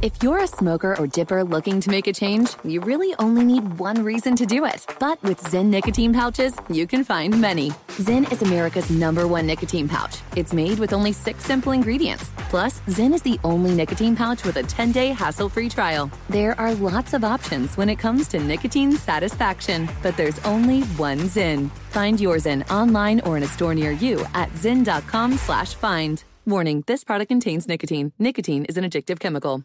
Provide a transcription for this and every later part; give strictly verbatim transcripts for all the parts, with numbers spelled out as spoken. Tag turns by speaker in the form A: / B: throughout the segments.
A: If you're a smoker or dipper looking to make a change, you really only need one reason to do it. But with Zyn nicotine pouches, you can find many. Zyn is America's number one nicotine pouch. It's made with only six simple ingredients. Plus, Zyn is the only nicotine pouch with a ten-day hassle-free trial. There are lots of options when it comes to nicotine satisfaction, but there's only one Zyn. Find your Zyn online or in a store near you at zyn.com slash find. Warning, this product contains nicotine. Nicotine is an addictive chemical.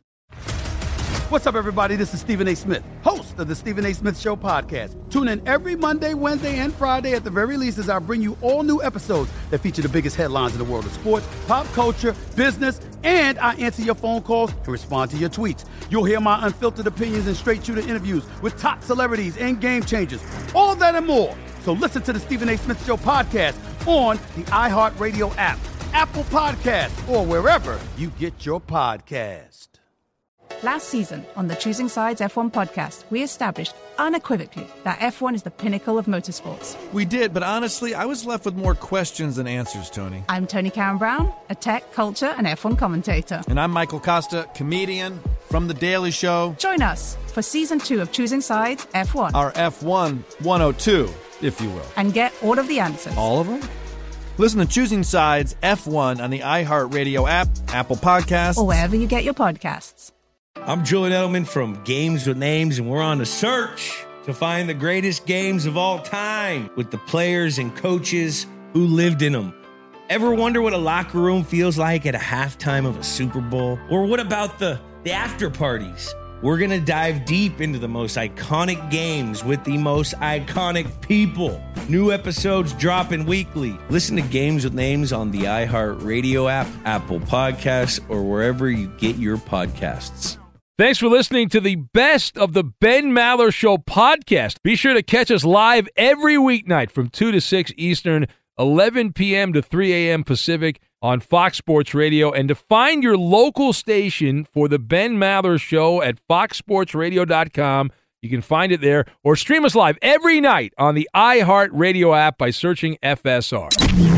B: What's up, everybody? This is Stephen A. Smith, host of the Stephen A. Smith Show podcast. Tune in every Monday, Wednesday, and Friday at the very least as I bring you all new episodes that feature the biggest headlines in the world of sports, pop culture, business, and I answer your phone calls and respond to your tweets. You'll hear my unfiltered opinions and straight-shooter interviews with top celebrities and game changers. All that and more. So listen to the Stephen A. Smith Show podcast on the iHeartRadio app, Apple Podcasts, or wherever you get your podcast.
C: Last season on the Choosing Sides F one podcast, we established unequivocally that F one is the pinnacle of motorsports.
D: We did, but honestly, I was left with more questions than answers, Tony.
C: I'm Tony Karen Brown, a tech, culture, and F one commentator.
D: And I'm Michael Costa, comedian from The Daily Show.
C: Join us for season two of Choosing Sides F one.
D: Our F one one oh two, if you will.
C: And get all of the answers.
D: All of them? Listen to Choosing Sides F one on the iHeartRadio app, Apple Podcasts,
C: or wherever you get your podcasts.
E: I'm Julian Edelman from Games with Names, and we're on a search to find the greatest games of all time with the players and coaches who lived in them. Ever wonder what a locker room feels like at a halftime of a Super Bowl? Or what about the, the after parties? We're going to dive deep into the most iconic games with the most iconic people. New episodes dropping weekly. Listen to Games with Names on the iHeartRadio app, Apple Podcasts, or wherever you get your podcasts.
F: Thanks for listening to the best of the Ben Maller Show podcast. Be sure to catch us live every weeknight from two to six Eastern, eleven p.m. to three a.m. Pacific on Fox Sports Radio. And to find your local station for the Ben Maller Show at fox sports radio dot com, you can find it there, or stream us live every night on the iHeartRadio app by searching F S R.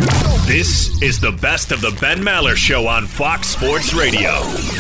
G: This is the best of the Ben Maller Show on Fox Sports Radio.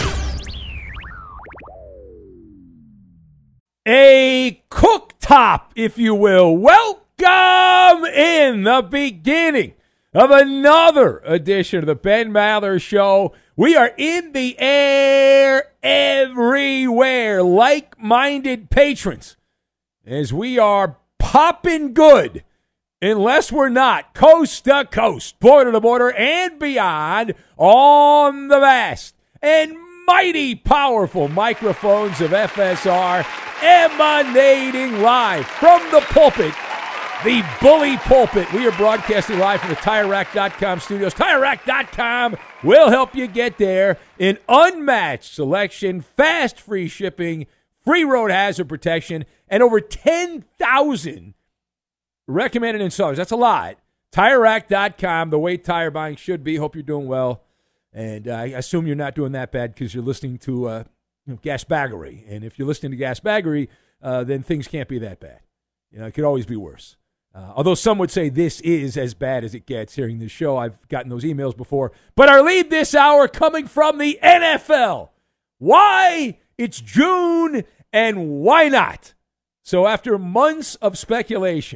F: A cooktop, if you will. Welcome in the beginning of another edition of the Ben Maller Show. We are in the air everywhere, like-minded patrons, as we are popping good, unless we're not, coast to coast, border to border, and beyond, on the vast and mighty powerful microphones of F S R, emanating live from the pulpit, the bully pulpit. We are broadcasting live from the Tire Rack dot com studios. Tire Rack dot com will help you get there. An unmatched selection, fast free shipping, free road hazard protection, and over ten thousand recommended installers. That's a lot. Tire Rack dot com, the way tire buying should be. Hope you're doing well. And uh, I assume you're not doing that bad because you're listening to uh, you know, Gas Baggery. And if you're listening to Gas Baggery, uh, then things can't be that bad. You know, it could always be worse. Uh, although some would say this is as bad as it gets hearing this show. I've gotten those emails before. But our lead this hour coming from the N F L. Why? It's June, and why not? So after months of speculation,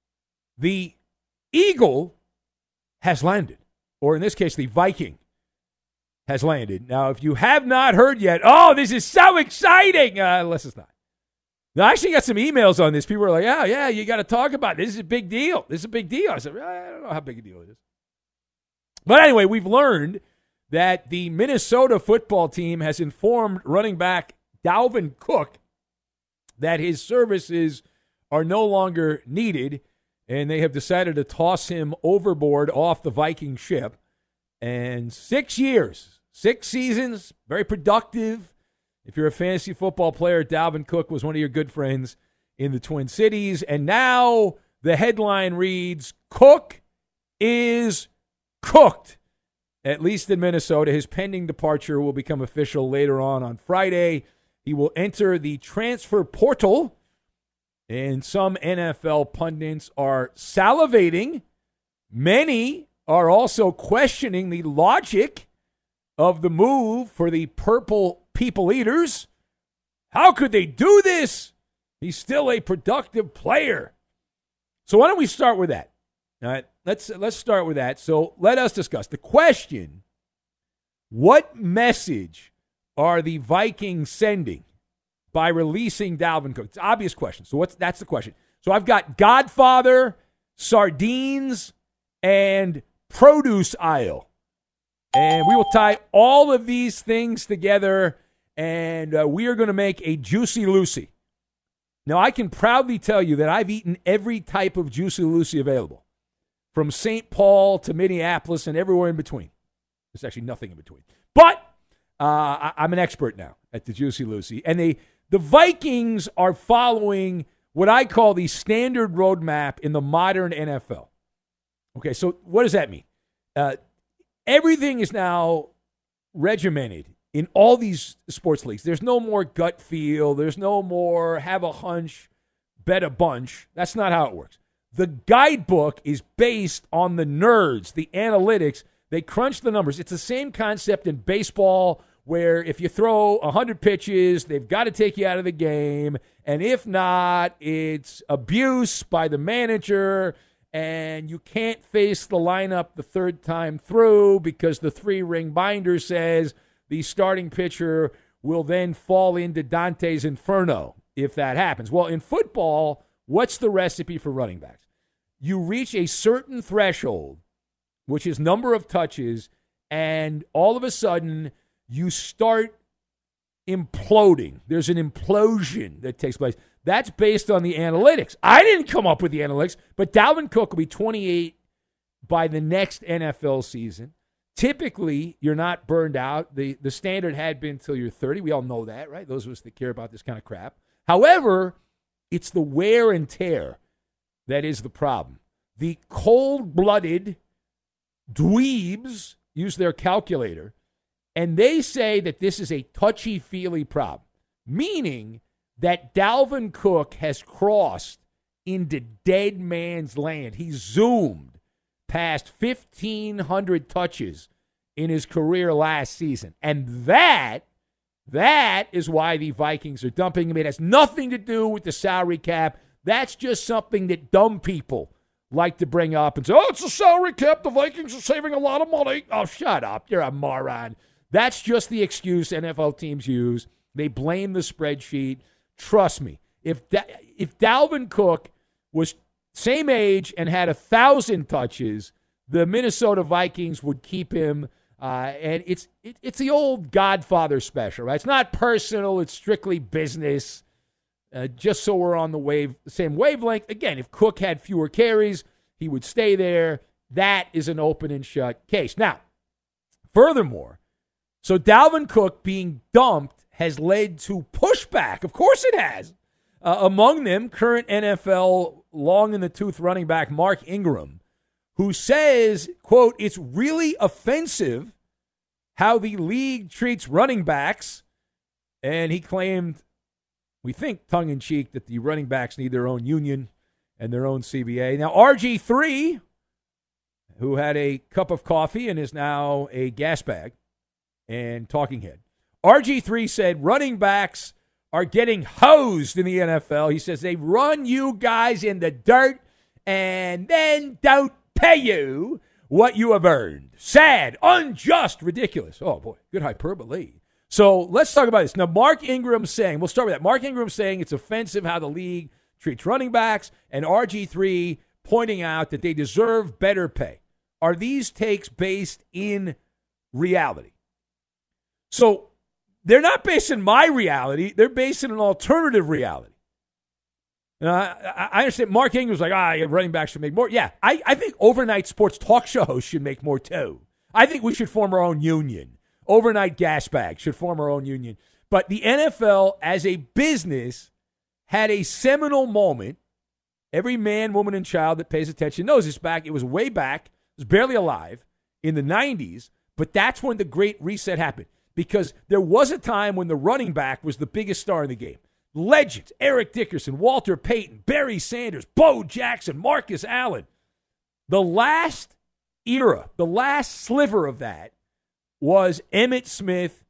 F: the Eagle has landed. Or in this case, the Viking has landed. Now, if you have not heard yet, oh, this is so exciting. Uh, unless it's not. Now, I actually got some emails on this. People are like, oh, yeah, you got to talk about it. This is a big deal. This is a big deal. I said, I don't know how big a deal it is. But anyway, we've learned that the Minnesota football team has informed running back Dalvin Cook that his services are no longer needed, and they have decided to toss him overboard off the Viking ship. And six years, six seasons, very productive. If you're a fantasy football player, Dalvin Cook was one of your good friends in the Twin Cities. And now the headline reads, Cook is cooked, at least in Minnesota. His pending departure will become official later on on Friday. He will enter the transfer portal, and some N F L pundits are salivating. Many are also questioning the logic of the move for the Purple people eaters. How could they do this? He's still a productive player. So why don't we start with that? All right, let's let's start with that. So let us discuss the question: what message are the Vikings sending by releasing Dalvin Cook? It's an obvious question. So what's that's the question. So I've got Godfather, sardines, and produce aisle. And we will tie all of these things together, and uh, we are going to make a Juicy Lucy. Now, I can proudly tell you that I've eaten every type of Juicy Lucy available, from Saint Paul to Minneapolis and everywhere in between. There's actually nothing in between. But uh, I, I'm an expert now at the Juicy Lucy. And they, the Vikings are following what I call the standard roadmap in the modern N F L. Okay, so what does that mean? Uh, everything is now regimented in all these sports leagues. There's no more gut feel. There's no more have a hunch, bet a bunch. That's not how it works. The guidebook is based on the nerds, the analytics. They crunch the numbers. It's the same concept in baseball where if you throw one hundred pitches, they've got to take you out of the game. And if not, it's abuse by the manager, and you can't face the lineup the third time through because the three-ring binder says the starting pitcher will then fall into Dante's Inferno if that happens. Well, in football, what's the recipe for running backs? You reach a certain threshold, which is number of touches, and all of a sudden you start imploding. There's an implosion that takes place. That's based on the analytics. I didn't come up with the analytics, but Dalvin Cook will be twenty-eight by the next N F L season. Typically, you're not burned out. The the standard had been until you're thirty. We all know that, right? Those of us that care about this kind of crap. However, it's the wear and tear that is the problem. The cold-blooded dweebs use their calculator, and they say that this is a touchy-feely problem, meaning that Dalvin Cook has crossed into dead man's land. He zoomed past fifteen hundred touches in his career last season. And that, that is why the Vikings are dumping him. It has nothing to do with the salary cap. That's just something that dumb people like to bring up and say, oh, it's a salary cap. The Vikings are saving a lot of money. Oh, shut up. You're a moron. That's just the excuse N F L teams use. They blame the spreadsheet. Trust me, if da- if Dalvin Cook was same age and had a thousand touches, the Minnesota Vikings would keep him. Uh, and it's it, it's the old Godfather special, right? It's not personal; it's strictly business. Uh, just so we're on the wave, same wavelength. Again, if Cook had fewer carries, he would stay there. That is an open and shut case. Now, furthermore, so Dalvin Cook being dumped has led to pushback. Of course it has. Uh, among them, current N F L long-in-the-tooth running back Mark Ingram, who says, quote, it's really offensive how the league treats running backs. And he claimed, we think tongue-in-cheek, that the running backs need their own union and their own C B A. Now, R G three, who had a cup of coffee and is now a gas bag and talking head, R G three said running backs are getting hosed in the N F L. He says they run you guys in the dirt and then don't pay you what you have earned. Sad, unjust, ridiculous. Oh, boy, good hyperbole. So let's talk about this. Now, Mark Ingram saying, we'll start with that. Mark Ingram saying it's offensive how the league treats running backs, and R G three pointing out that they deserve better pay. Are these takes based in reality? So, they're not based in my reality. They're based in an alternative reality. Now, I, I understand Mark Ingram's like, ah, running backs should make more. Yeah, I, I think overnight sports talk shows should make more too. I think we should form our own union. Overnight gas bags should form our own union. But the N F L as a business had a seminal moment. Every man, woman, and child that pays attention knows this back. It was way back. It was barely alive in the nineties. But that's when the great reset happened. Because there was a time when the running back was the biggest star in the game. Legends, Eric Dickerson, Walter Payton, Barry Sanders, Bo Jackson, Marcus Allen. The last era, the last sliver of that was Emmitt Smith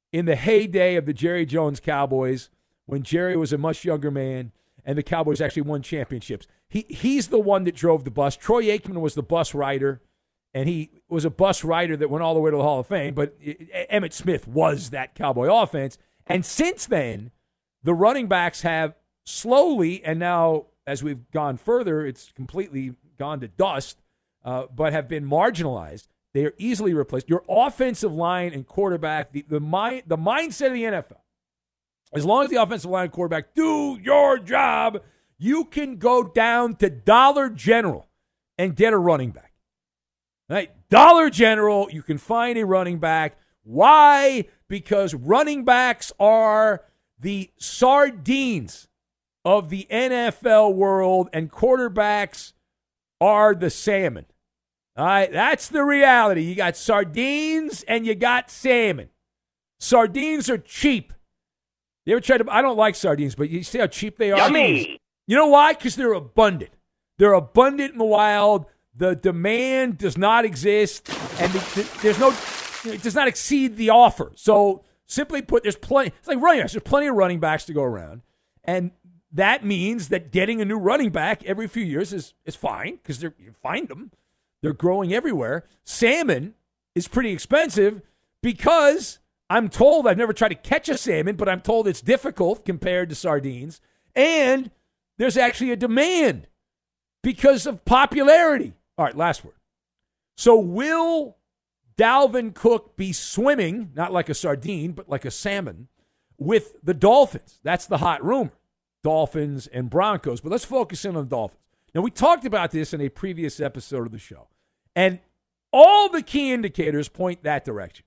F: in the heyday of the Jerry Jones Cowboys, when Jerry was a much younger man and the Cowboys actually won championships. He He's the one that drove the bus. Troy Aikman was the bus rider, and he was a bus rider that went all the way to the Hall of Fame, but Emmitt Smith was that Cowboy offense. And since then, the running backs have slowly, and now as we've gone further, it's completely gone to dust, uh, but have been marginalized. They are easily replaced. Your offensive line and quarterback, the, the, mind, the mindset of the N F L, as long as the offensive line and quarterback do your job, you can go down to Dollar General and get a running back. Right? Dollar General, you can find a running back. Why? Because running backs are the sardines of the N F L world, and quarterbacks are the salmon. All right, that's the reality. You got sardines and you got salmon. Sardines are cheap. You ever tried to? I don't like sardines, but you see how cheap they are?
H: Yummy.
F: You know why? Because they're abundant. They're abundant in the wild. The demand does not exist, and the, the, there's no, it does not exceed the offer. So simply put, there's plenty. It's like running backs. There's plenty of running backs to go around, and that means that getting a new running back every few years is is fine because you find them. They're growing everywhere. Salmon is pretty expensive because I'm told, I've never tried to catch a salmon, but I'm told it's difficult compared to sardines. And there's actually a demand because of popularity. All right, last word. So will Dalvin Cook be swimming, not like a sardine, but like a salmon, with the Dolphins? That's the hot rumor. Dolphins and Broncos. But let's focus in on the Dolphins. Now, we talked about this in a previous episode of the show, and all the key indicators point that direction.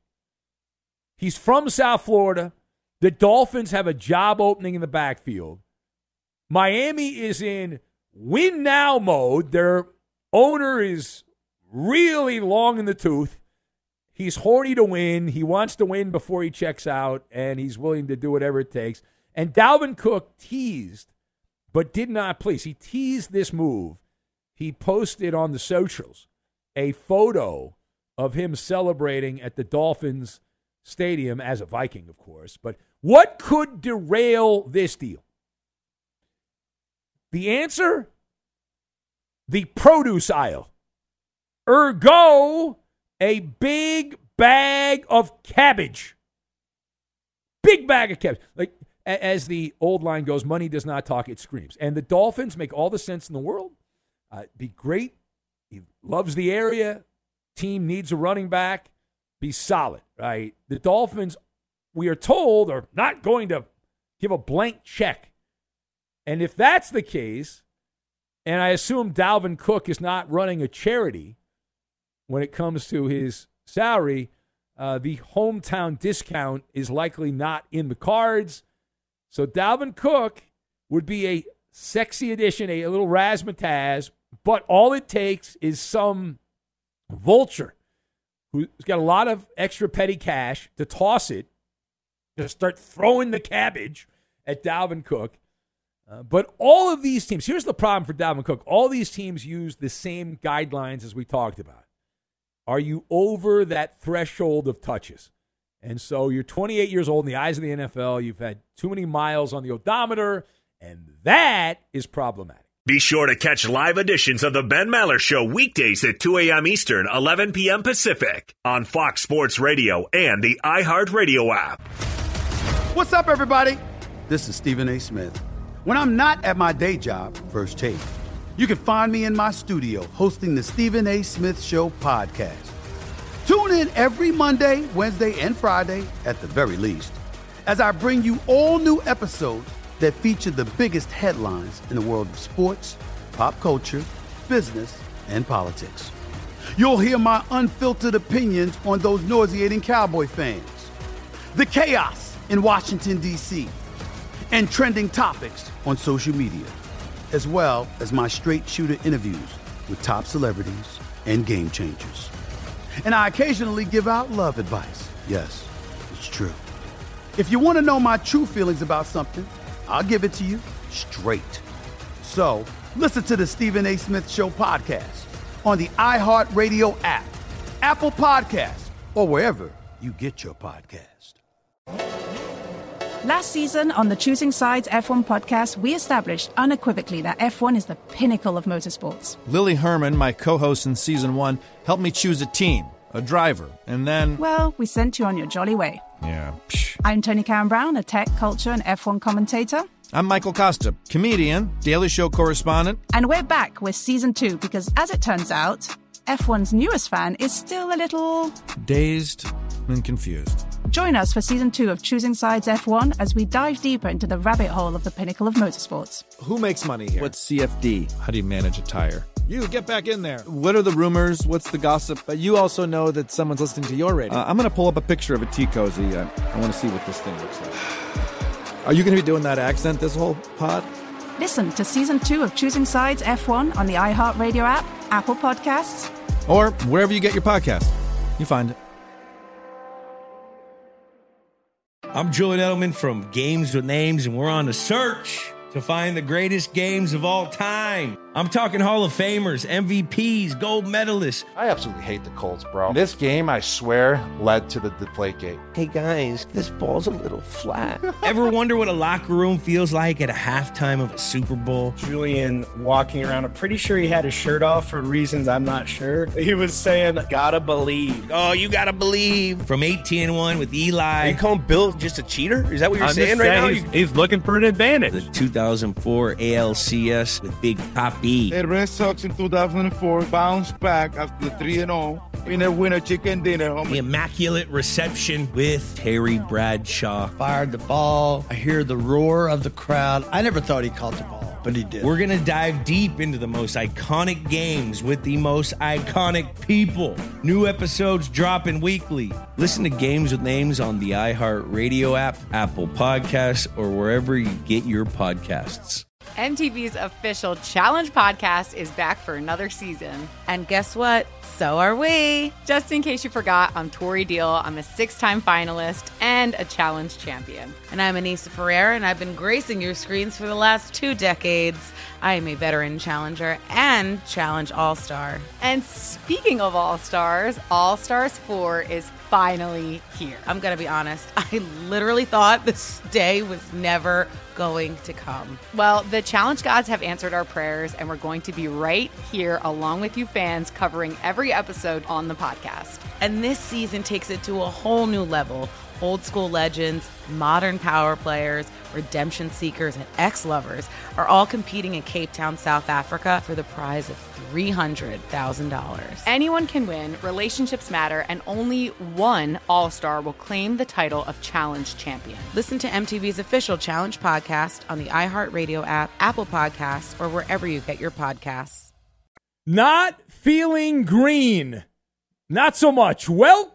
F: He's from South Florida. The Dolphins have a job opening in the backfield. Miami is in win now mode. Their owner is really long in the tooth. He's horny to win. He wants to win before he checks out, and he's willing to do whatever it takes. And Dalvin Cook teased, but did not please. He teased this move. He posted on the socials a photo of him celebrating at the Dolphins stadium as a Viking, of course. But what could derail this deal? The answer? The produce aisle. Ergo, a big bag of cabbage. Big bag of cabbage. Like, as the old line goes, money does not talk, it screams. And the Dolphins make all the sense in the world. Uh, be great. He loves the area. Team needs a running back. Be solid, right? The Dolphins, we are told, are not going to give a blank check. And if that's the case, and I assume Dalvin Cook is not running a charity when it comes to his salary, uh, the hometown discount is likely not in the cards. So Dalvin Cook would be a sexy addition, a, a little razzmatazz, but all it takes is some vulture who's got a lot of extra petty cash to toss it, to start throwing the cabbage at Dalvin Cook. Uh, but all of these teams, here's the problem for Dalvin Cook. All these teams use the same guidelines as we talked about. Are you over that threshold of touches? And so you're twenty-eight years old in the eyes of the N F L. You've had too many miles on the odometer, and that is problematic.
G: Be sure to catch live editions of the Ben Maller Show weekdays at two a.m. Eastern, eleven p.m. Pacific on Fox Sports Radio and the iHeartRadio app.
B: What's up, everybody? This is Stephen A. Smith. When I'm not at my day job, First Take, you can find me in my studio hosting the Stephen A. Smith Show podcast. Tune in every Monday, Wednesday, and Friday, at the very least, as I bring you all new episodes that feature the biggest headlines in the world of sports, pop culture, business, and politics. You'll hear my unfiltered opinions on those nauseating Cowboy fans, the chaos in Washington, D C, and trending topics on social media, as well as my straight shooter interviews with top celebrities and game changers. And I occasionally give out love advice. Yes, it's true. If you want to know my true feelings about something, I'll give it to you straight. So listen to the Stephen A. Smith Show podcast on the iHeartRadio app, Apple Podcasts, or wherever you get your podcast.
C: Last season on the Choosing Sides F one podcast, we established unequivocally that F one is the pinnacle of motorsports.
D: Lily Herman, my co-host in season one, helped me choose a team, a driver, and then...
C: Well, we sent you on your jolly way.
D: Yeah, psh.
C: I'm Tony Karen Brown, a tech, culture, and F one commentator.
D: I'm Michael Costa, comedian, Daily Show correspondent.
C: And we're back with season two because, as it turns out, F one's newest fan is still a little...
D: dazed and confused.
C: Join us for season two of Choosing Sides F one as we dive deeper into the rabbit hole of the pinnacle of motorsports.
H: Who makes money here?
D: What's C F D? How do you manage a tire?
H: You, get back in there.
D: What are the rumors? What's the gossip?
H: But you also know that someone's listening to your radio.
D: Uh, I'm going to pull up a picture of a tea cozy. Uh, I want to see what this thing looks like.
H: Are you going to be doing that accent this whole pod?
C: Listen to season two of Choosing Sides F one on the iHeartRadio app, Apple Podcasts,
D: or wherever you get your podcast. You find it.
E: I'm Julian Edelman from Games with Names, and we're on a search to find the greatest games of all time. I'm talking Hall of Famers, M V Ps, gold medalists.
I: I absolutely hate the Colts, bro. This game, I swear, led to the Deflategate.
J: Hey, guys, this ball's a little flat.
E: Ever wonder what a locker room feels like at a halftime of a Super Bowl?
K: Julian walking around, I'm pretty sure he had his shirt off for reasons I'm not sure. He was saying, gotta believe.
E: Oh, you gotta believe. From eighteen and one with Eli.
J: Are you calling Bill just a cheater? Is that what you're
K: I'm
J: saying
K: just
J: right
K: saying
J: now?
K: He's, he's looking for an advantage.
E: The two thousand four A L C S with Big Papi.
L: The Red Sox in two thousand four bounced back after the three and oh. Winner, winner, chicken dinner. Homie.
E: The immaculate reception with Terry Bradshaw.
M: Fired the ball. I hear the roar of the crowd. I never thought he caught the ball, but he did.
E: We're going to dive deep into the most iconic games with the most iconic people. New episodes dropping weekly. Listen to Games with Names on the iHeartRadio app, Apple Podcasts, or wherever you get your podcasts.
N: M T V's official Challenge podcast is back for another season.
O: And guess what? So are we.
N: Just in case you forgot, I'm Tori Deal. I'm a six-time finalist and a Challenge champion.
O: And I'm Anissa Ferreira, and I've been gracing your screens for the last two decades. I am a veteran challenger and Challenge All-Star.
N: And speaking of All-Stars, All-Stars four is finally here.
O: I'm going to be honest. I literally thought this day was never going to come.
N: Well, the Challenge gods have answered our prayers, and we're going to be right here along with you fans covering every episode on the podcast.
O: And this season takes it to a whole new level. Old school legends, modern power players, redemption seekers, and ex-lovers are all competing in Cape Town, South Africa for the prize of three hundred thousand dollars.
N: Anyone can win, relationships matter, and only one All-Star will claim the title of Challenge champion.
O: Listen to M T V's official Challenge podcast on the iHeartRadio app, Apple Podcasts, or wherever you get your podcasts.
F: Not feeling green. Not so much. Welcome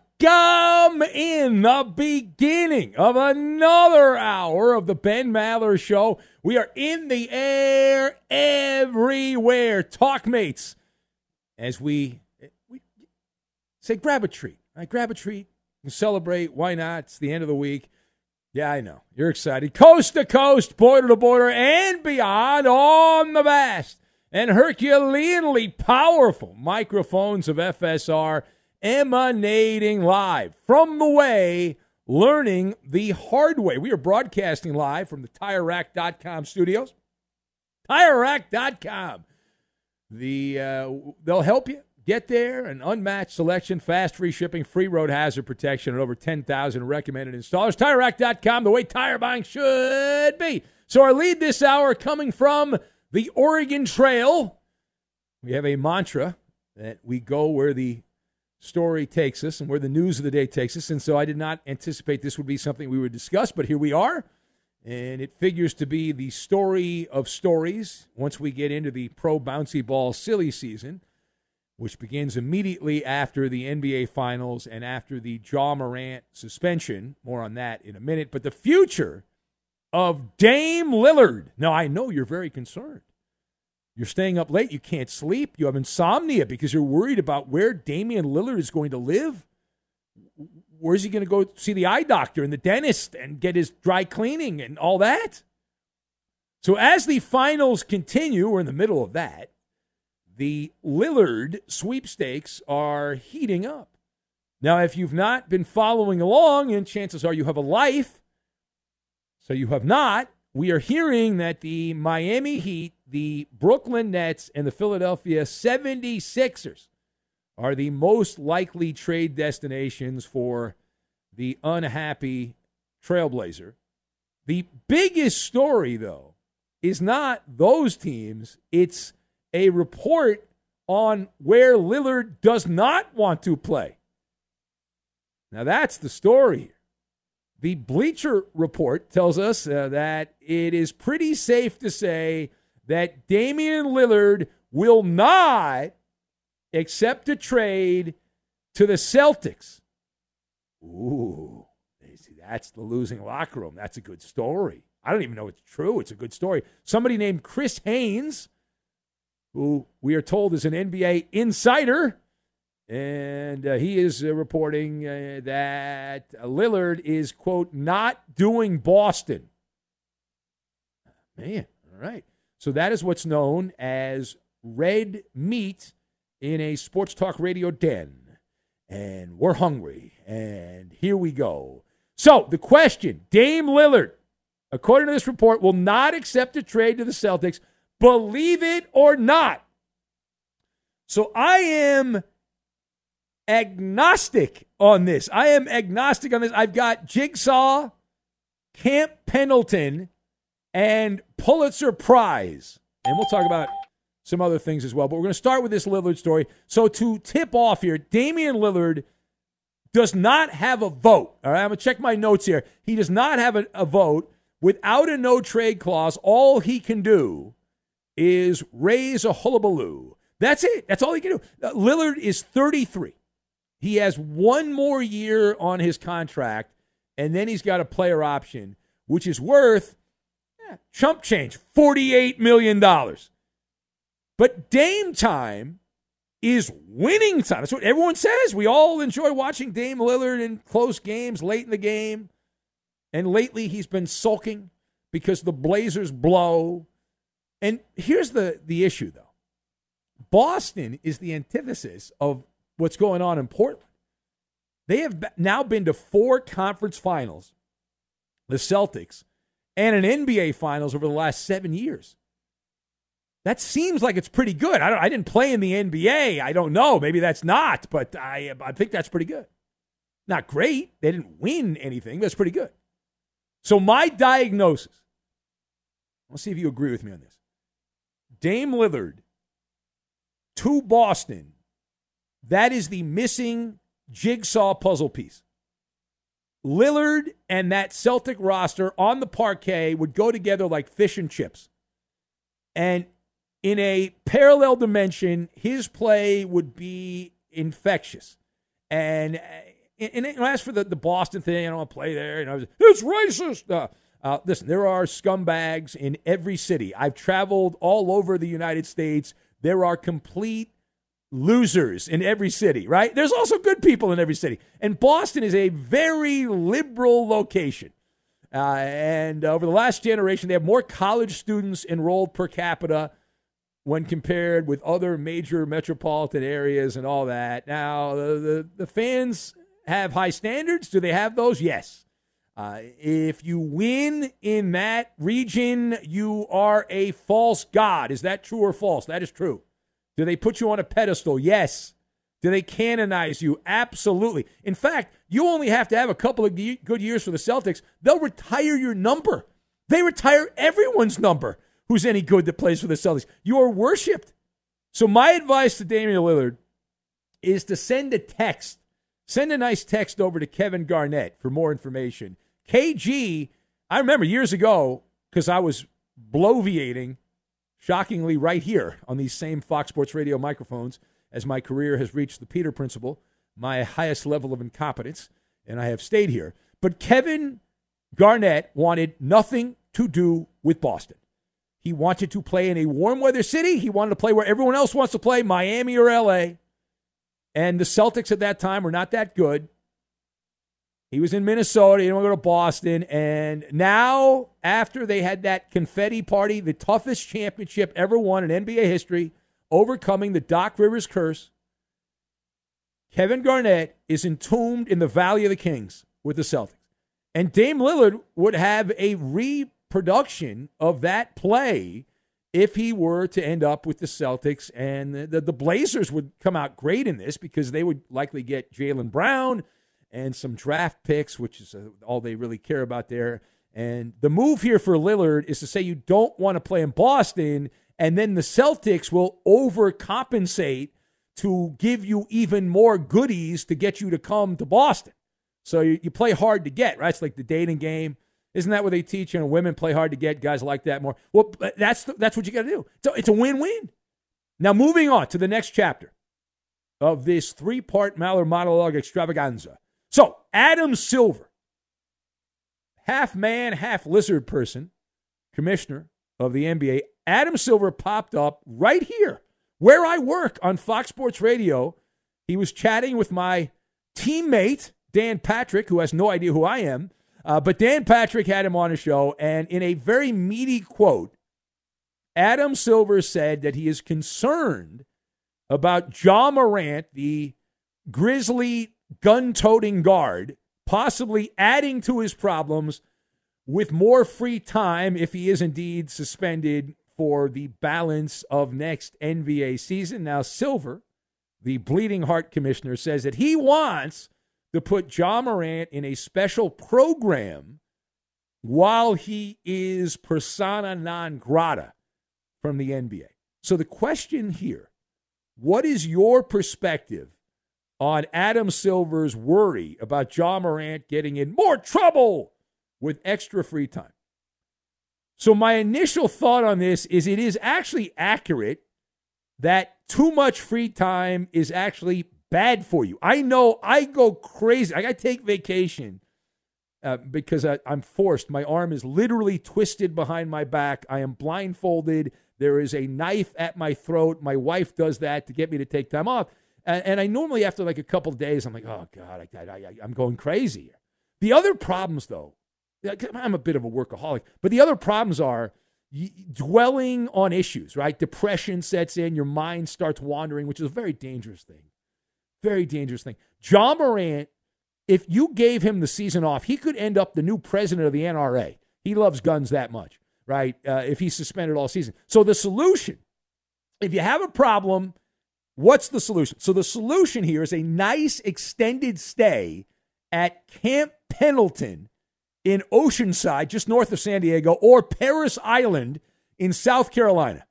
F: in the beginning of another hour of the Ben Maller Show. We are in the air everywhere. Talkmates, as we, we say, grab a treat. Right? Grab a treat and celebrate. Why not? It's the end of the week. Yeah, I know. You're excited. Coast to coast, border to border, and beyond on the vast and Herculeanly powerful microphones of F S R, emanating live from the way, learning the hard way. We are broadcasting live from the Tire Rack dot com studios. Tire Rack dot com. The uh, they'll help you get there. An unmatched selection, fast free shipping, free road hazard protection, and over ten thousand recommended installers. Tire Rack dot com, the way tire buying should be. So our lead this hour coming from the Oregon Trail. We have a mantra that we go where the story takes us and where the news of the day takes us. And so I did not anticipate this would be something we would discuss, but here we are. And it figures to be the story of stories once we get into the pro bouncy ball silly season, which begins immediately after the N B A Finals and after the Ja Morant suspension. More on that in a minute. But the future of Dame Lillard. Now, I know you're very concerned. You're staying up late. You can't sleep. You have insomnia because you're worried about where Damian Lillard is going to live. Where's he going to go see the eye doctor and the dentist and get his dry cleaning and all that? So as the finals continue, we're in the middle of that, the Lillard sweepstakes are heating up. Now, if you've not been following along, and chances are you have a life, so you have not, we are hearing that the Miami Heat, the Brooklyn Nets, and the Philadelphia seventy-sixers are the most likely trade destinations for the unhappy Trailblazer. The biggest story, though, is not those teams. It's a report on where Lillard does not want to play. Now, that's the story here. The Bleacher Report tells us uh, that it is pretty safe to say that Damian Lillard will not accept a trade to the Celtics. Ooh, see, that's the losing locker room. That's a good story. I don't even know it's true. It's a good story. Somebody named Chris Haynes, who we are told is an N B A insider, and uh, he is uh, reporting uh, that Lillard is, quote, not doing Boston. Man, all right. So that is what's known as red meat in a sports talk radio den. And we're hungry. And here we go. So the question, Dame Lillard, according to this report, will not accept a trade to the Celtics. Believe it or not. So I am agnostic on this. I am agnostic on this. I've got Jigsaw, Camp Pendleton, and Pulitzer Prize. And we'll talk about some other things as well. But we're going to start with this Lillard story. So to tip off here, Damian Lillard does not have a vote. All right, I'm going to check my notes here. He does not have a, a vote. Without a no-trade clause, all he can do is raise a hullabaloo. That's it. That's all he can do. Uh, Lillard is thirty-three. He has one more year on his contract, and then he's got a player option, which is worth eh, chump change, forty-eight million dollars. But Dame time is winning time. That's what everyone says. We all enjoy watching Dame Lillard in close games, late in the game. And lately he's been sulking because the Blazers blow. And here's the, the issue, though. Boston is the antithesis of what's going on in Portland. They have now been to four conference finals, the Celtics, and an N B A finals over the last seven years. That seems like it's pretty good. I, don't, I didn't play in the N B A. I don't know. Maybe that's not, but I, I think that's pretty good. Not great. They didn't win anything, but that's pretty good. So my diagnosis, let's see if you agree with me on this. Dame Lillard to Boston, that is the missing jigsaw puzzle piece. Lillard and that Celtic roster on the parquet would go together like fish and chips. And in a parallel dimension, his play would be infectious. And And as for the, the Boston thing, I don't want to play there. You know, it's racist. Uh, uh, listen, there are scumbags in every city. I've traveled all over the United States. There are complete losers in every city, right? There's also good people in every city. And Boston is a very liberal location. Uh, and over the last generation, they have more college students enrolled per capita when compared with other major metropolitan areas and all that. Now, the, the, the fans have high standards. Do they have those? Yes. Uh, if you win in that region, you are a false god. Is that true or false? That is true. Do they put you on a pedestal? Yes. Do they canonize you? Absolutely. In fact, you only have to have a couple of good years for the Celtics. They'll retire your number. They retire everyone's number who's any good that plays for the Celtics. You are worshipped. So my advice to Damian Lillard is to send a text. Send a nice text over to Kevin Garnett for more information. K G, I remember years ago, because I was bloviating, shockingly, right here on these same Fox Sports Radio microphones, as my career has reached the Peter Principle, my highest level of incompetence, and I have stayed here. But Kevin Garnett wanted nothing to do with Boston. He wanted to play in a warm weather city. He wanted to play where everyone else wants to play, Miami or L A. And the Celtics at that time were not that good. He was in Minnesota. He didn't want to go to Boston. And now, after they had that confetti party, the toughest championship ever won in N B A history, overcoming the Doc Rivers curse, Kevin Garnett is entombed in the Valley of the Kings with the Celtics. And Dame Lillard would have a reproduction of that play if he were to end up with the Celtics. And the, the, the Blazers would come out great in this because they would likely get Jaylen Brown and some draft picks, which is uh, all they really care about there. And the move here for Lillard is to say you don't want to play in Boston, and then the Celtics will overcompensate to give you even more goodies to get you to come to Boston. So you, you play hard to get, right? It's like the dating game. Isn't that what they teach? You know, women play hard to get, guys like that more. Well, that's the, that's what you got to do. So it's a win-win. Now, moving on to the next chapter of this three-part Maller monologue extravaganza. So, Adam Silver, half man, half lizard person, commissioner of the N B A, Adam Silver popped up right here where I work on Fox Sports Radio. He was chatting with my teammate, Dan Patrick, who has no idea who I am. Uh, but Dan Patrick had him on a show, and in a very meaty quote, Adam Silver said that he is concerned about Ja Morant, the Grizzly gun-toting guard, possibly adding to his problems with more free time if he is indeed suspended for the balance of next N B A season. Now, Silver, the Bleeding Heart commissioner, says that he wants to put Ja Morant in a special program while he is persona non grata from the N B A. So the question here, what is your perspective on Adam Silver's worry about Ja Morant getting in more trouble with extra free time? So my initial thought on this is it is actually accurate that too much free time is actually bad for you. I know I go crazy. I got to take vacation uh, because I, I'm forced. My arm is literally twisted behind my back. I am blindfolded. There is a knife at my throat. My wife does that to get me to take time off. And, and I normally, after like a couple of days, I'm like, oh, God, I, I, I, I'm going crazy. The other problems, though, I'm a bit of a workaholic, but the other problems are y- dwelling on issues, right? Depression sets in. Your mind starts wandering, which is a very dangerous thing. Very dangerous thing. Ja Morant, if you gave him the season off, he could end up the new president of the N R A. He loves guns that much, right? Uh, if he's suspended all season. So the solution, if you have a problem, what's the solution? So the solution here is a nice extended stay at Camp Pendleton in Oceanside, just north of San Diego, or Parris Island in South Carolina.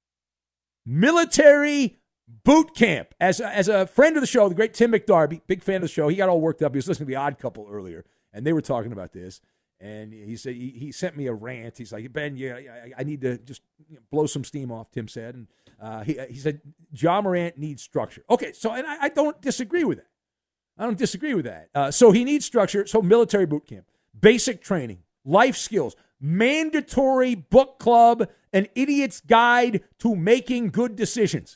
F: Military boot camp. As a, as a friend of the show, the great Tim McDarby, big fan of the show, he got all worked up. He was listening to The Odd Couple earlier, and they were talking about this. And he said he, he sent me a rant. He's like, Ben, yeah, I, I need to just blow some steam off, Tim said. And uh, he, he said, Ja Morant needs structure. Okay, so and I, I don't disagree with that. I don't disagree with that. Uh, so he needs structure. So military boot camp, basic training, life skills, mandatory book club, an idiot's guide to making good decisions.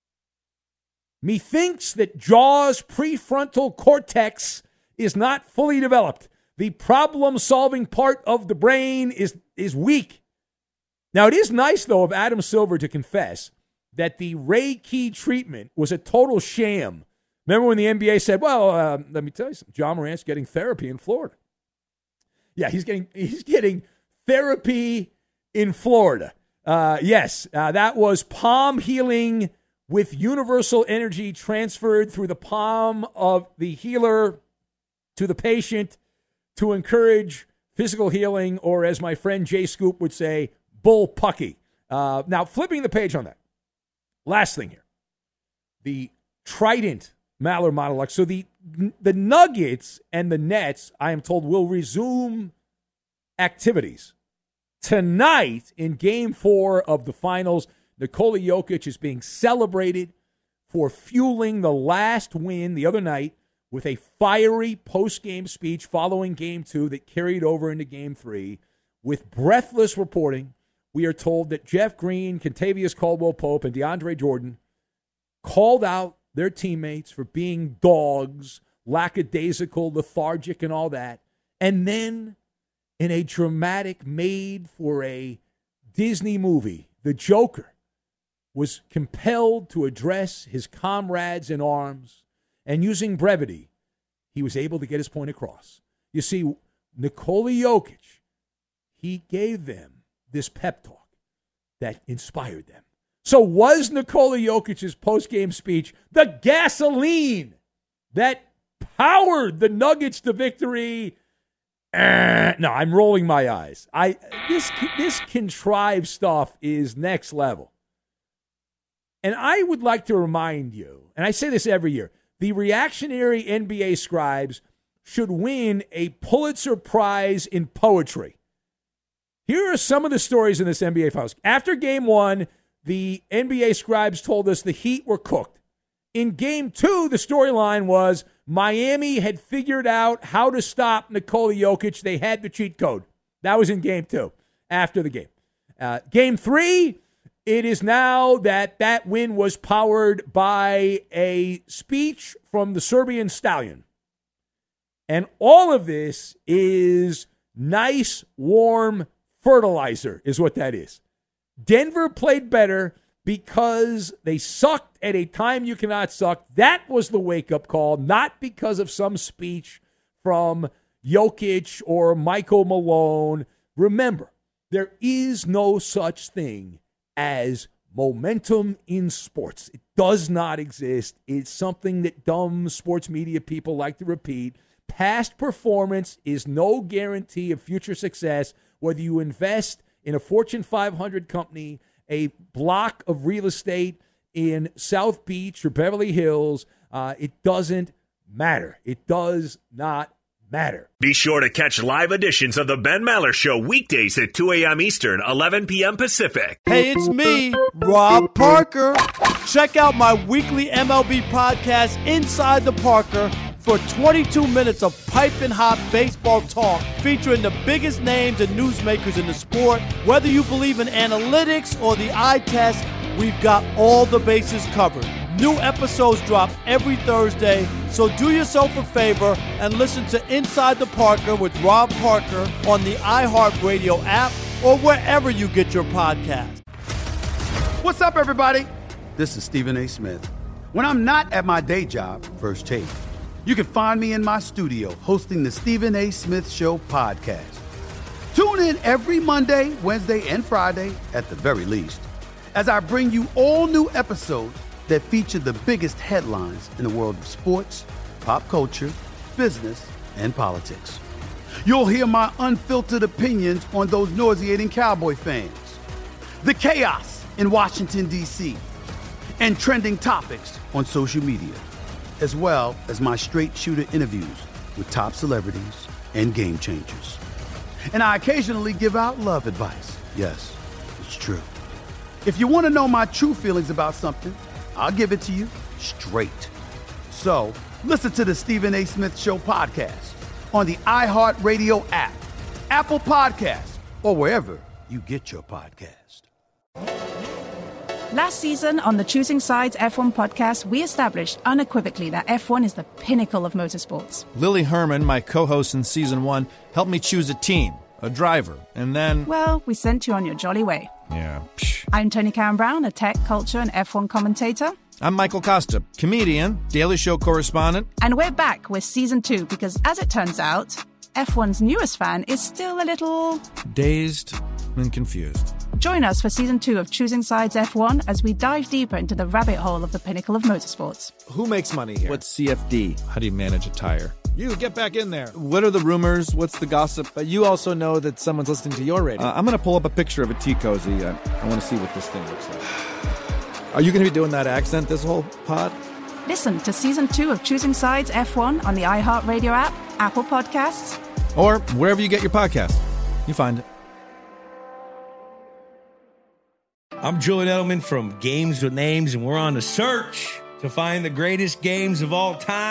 F: Methinks that Ja's prefrontal cortex is not fully developed. The problem-solving part of the brain is, is weak. Now, it is nice, though, of Adam Silver to confess that the Ray Key treatment was a total sham. Remember when the N B A said, well, uh, let me tell you something, Ja Morant's getting therapy in Florida. Yeah, he's getting he's getting therapy in Florida. Uh, yes, uh, that was palm healing with universal energy transferred through the palm of the healer to the patient to encourage physical healing, or as my friend Jay Scoop would say, bullpucky. Uh, now, flipping the page on that. Last thing here. The Trident Maller monologue. So the, the Nuggets and the Nets, I am told, will resume activities tonight in game four of the finals. Nikola Jokic is being celebrated for fueling the last win the other night with a fiery post-game speech following game two that carried over into game three. With breathless reporting, we are told that Jeff Green, Kentavious Caldwell-Pope, and DeAndre Jordan called out their teammates for being dogs, lackadaisical, lethargic, and all that. And then, in a dramatic made for a Disney movie, the Joker was compelled to address his comrades in arms And using brevity, he was able to get his point across. You see, Nikola Jokic, he gave them this pep talk that inspired them. So was Nikola Jokic's post-game speech the gasoline that powered the Nuggets to victory? Uh, no, I'm rolling my eyes. I this this contrived stuff is next level. And I would like to remind you, and I say this every year, the reactionary N B A scribes should win a Pulitzer Prize in poetry. Here are some of the stories in this N B A Finals. After game one, the N B A scribes told us the Heat were cooked. In game two, the storyline was Miami had figured out how to stop Nikola Jokic. They had the cheat code. That was in game two, after the game. Uh, game three, it is now that that win was powered by a speech from the Serbian stallion. And all of this is nice, warm fertilizer is what that is. Denver played better because they sucked at a time you cannot suck. That was the wake-up call, not because of some speech from Jokic or Michael Malone. Remember, there is no such thing as momentum in sports. It does not exist. It's something that dumb sports media people like to repeat. Past performance is no guarantee of future success, whether you invest in a Fortune five hundred company, a block of real estate in South Beach or Beverly Hills. Uh, it doesn't matter. It does not matter.
G: Be sure to catch live editions of the Ben Maller Show weekdays at two a.m. Eastern, eleven p.m. Pacific.
P: Hey, it's me, Rob Parker. Check out my weekly M L B podcast, Inside the Parker, for twenty-two minutes of piping hot baseball talk featuring the biggest names and newsmakers in the sport. Whether you believe in analytics or the eye test, we've got all the bases covered. New episodes drop every Thursday, so do yourself a favor and listen to Inside the Parker with Rob Parker on the iHeartRadio app or wherever you get your podcast.
B: What's up, everybody? This is Stephen A. Smith. When I'm not at my day job, First Take, you can find me in my studio hosting the Stephen A. Smith Show podcast. Tune in every Monday, Wednesday, and Friday, at the very least, as I bring you all new episodes that feature the biggest headlines in the world of sports, pop culture, business, and politics. You'll hear my unfiltered opinions on those nauseating Cowboy fans, the chaos in Washington, D C, and trending topics on social media, as well as my straight shooter interviews with top celebrities and game changers. And I occasionally give out love advice. Yes, it's true. If you want to know my true feelings about something, I'll give it to you straight. So listen to the Stephen A. Smith Show podcast on the iHeartRadio app, Apple Podcasts, or wherever you get your podcast.
C: Last season on the Choosing Sides F one podcast, we established unequivocally that F one is the pinnacle of motorsports.
D: Lily Herman, my co-host in season one, helped me choose a team, a driver, and then...
C: Well, we sent you on your jolly way.
D: Yeah, psh.
C: I'm Tony Karen Brown, a tech, culture, and F one commentator.
D: I'm Michael Costa, comedian, Daily Show correspondent.
C: And we're back with season two because, as it turns out, F one's newest fan is still a little...
D: dazed and confused.
C: Join us for season two of Choosing Sides F one as we dive deeper into the rabbit hole of the pinnacle of motorsports.
H: Who makes money here?
D: What's C F D? How do you manage a tire?
H: You, get back in there.
D: What are the rumors? What's the gossip?
H: But you also know that someone's listening to your radio.
D: Uh, I'm going to pull up a picture of a tea cozy. Uh, I want to see what this thing looks like.
H: Are you going to be doing that accent this whole pod?
C: Listen to season two of Choosing Sides F one on the iHeartRadio app, Apple Podcasts,
D: or wherever you get your podcast. You find it.
E: I'm Julian Edelman from Games with Names, and we're on a search to find the greatest games of all time.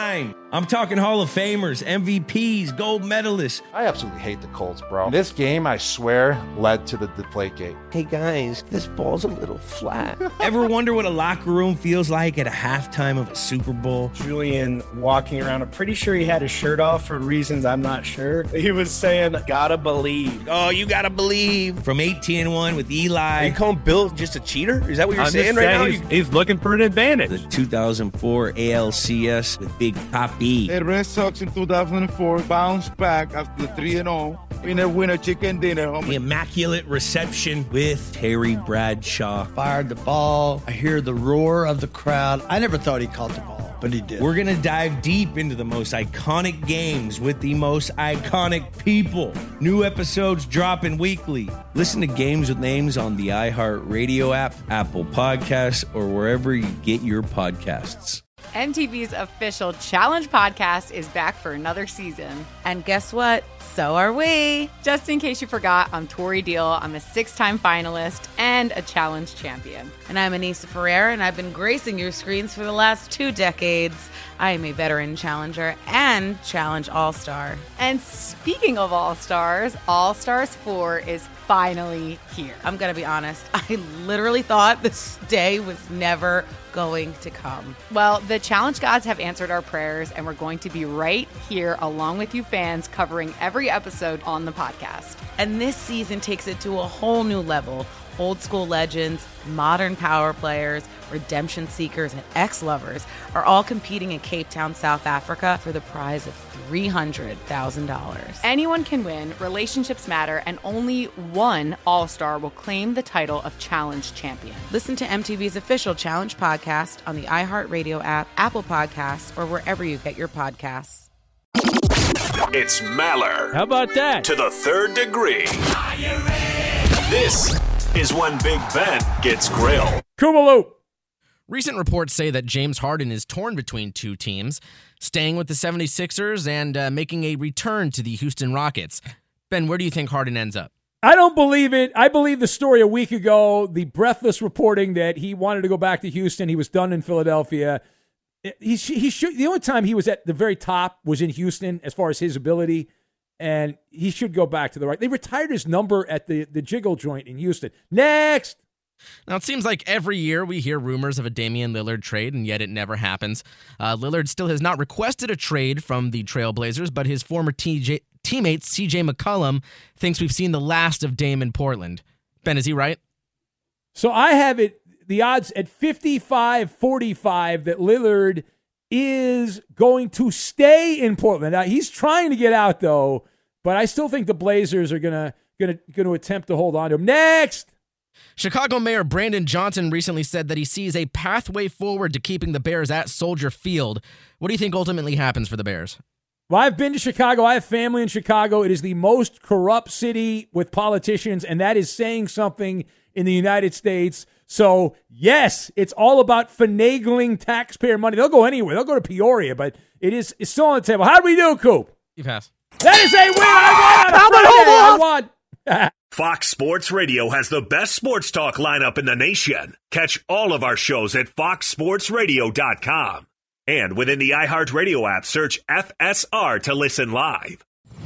E: I'm talking Hall of Famers, M V Ps, gold medalists.
I: I absolutely hate the Colts, bro. This game, I swear, led to the Deflategate.
J: Hey guys, this ball's a little flat.
E: Ever wonder what a locker room feels like at a halftime of a Super Bowl?
K: Julian walking around, I'm pretty sure he had his shirt off for reasons I'm not sure. He was saying, gotta believe.
E: Oh, you gotta believe. From eighteen and one with Eli.
J: Are you calling Bill just a cheater? Is that what you're
K: I'm
J: saying
K: just
J: right
K: saying
J: now?
K: He's,
J: You-
K: he's looking for an advantage.
E: The two thousand four A L C S with Big Papi.
L: The Red Sox in two thousand four bounced back after the three and oh. Winner, winner, chicken dinner.
E: The
L: Homie.
E: immaculate reception with Terry Bradshaw.
M: Fired the ball. I hear the roar of the crowd. I never thought he caught the ball, but he did.
E: We're going to dive deep into the most iconic games with the most iconic people. New episodes dropping weekly. Listen to Games with Names on the iHeartRadio app, Apple Podcasts, or wherever you get your podcasts.
N: M T V's official Challenge podcast is back for another season.
O: And guess what? So are we.
N: Just in case you forgot, I'm Tori Deal. I'm a six-time finalist and a Challenge champion.
O: And I'm Anissa Ferreira, and I've been gracing your screens for the last two decades. I am a veteran challenger and Challenge All-Star.
N: And speaking of All-Stars, All-Stars four is finally here.
O: I'm going to be honest. I literally thought this day was never going to come.
N: Well, the Challenge gods have answered our prayers, and we're going to be right here along with you fans covering every episode on the podcast.
O: And this season takes it to a whole new level. Old school legends, modern power players, redemption seekers, and ex-lovers are all competing in Cape Town, South Africa for the prize of three hundred thousand dollars.
N: Anyone can win, relationships matter, and only one All-Star will claim the title of Challenge champion.
O: Listen to M T V's official Challenge podcast on the iHeartRadio app, Apple Podcasts, or wherever you get your podcasts.
G: It's Maller.
F: How about that?
G: To the third degree. This is when Big Ben gets grilled.
F: Kumaloo.
Q: Recent reports say that James Harden is torn between two teams, staying with the seventy-sixers and uh, making a return to the Houston Rockets. Ben, where do you think Harden ends up?
F: I don't believe it. I believe the story a week ago, the breathless reporting that he wanted to go back to Houston. He was done in Philadelphia. He, he should. The only time he was at the very top was in Houston as far as his ability, and he should go back to the right. They retired his number at the, the Jiggle joint in Houston. Next.
Q: Now, it seems like every year we hear rumors of a Damian Lillard trade, and yet it never happens. Uh, Lillard still has not requested a trade from the Trailblazers, but his former T J, teammate, C J McCollum, thinks we've seen the last of Dame in Portland. Ben, is he right?
F: So I have it, the odds at fifty-five forty-five that Lillard is going to stay in Portland. Now, he's trying to get out, though, but I still think the Blazers are going to going to going to attempt to hold on to him. Next.
Q: Chicago Mayor Brandon Johnson recently said that he sees a pathway forward to keeping the Bears at Soldier Field. What do you think ultimately happens for the Bears?
F: Well, I've been to Chicago. I have family in Chicago. It is the most corrupt city with politicians, and that is saying something in the United States. So, yes, it's all about finagling taxpayer money. They'll go anywhere. They'll go to Peoria, but it is it's still on the table. How do we do, Coop?
Q: You pass.
F: That is a win. I won on a Friday. I won.
G: Fox Sports Radio has the best sports talk lineup in the nation. Catch all of our shows at fox sports radio dot com. And within the iHeartRadio app, search F S R to listen live.